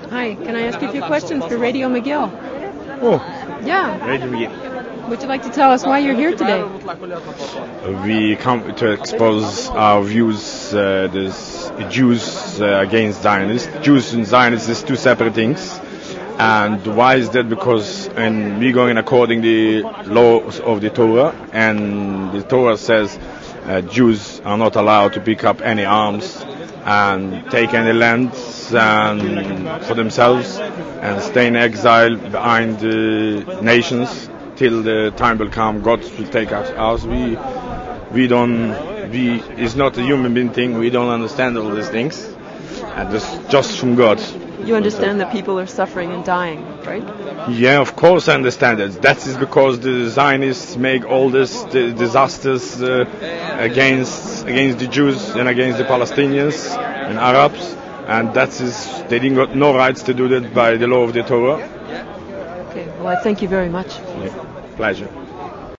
Hi, can I ask you a few questions for Radio McGill? Oh, Yeah. Radio McGill. Would you like to tell us why you're here today? We come to expose our views, this Jews against Zionists. Jews and Zionists is two separate things. And why is that? Because we're going according the laws of the Torah, and the Torah says Jews are not allowed to pick up any arms and take any lands for themselves and stay in exile behind the nations till the time will come. God will take us. It's not a human being thing. We don't understand all these things, and this just from God. You understand that people are suffering and dying, right? Yeah, of course I understand it. That is because the Zionists make all these disasters against the Jews and against the Palestinians and Arabs, and they didn't got no rights to do that by the law of the Torah. Okay, well I thank you very much. Yeah, pleasure.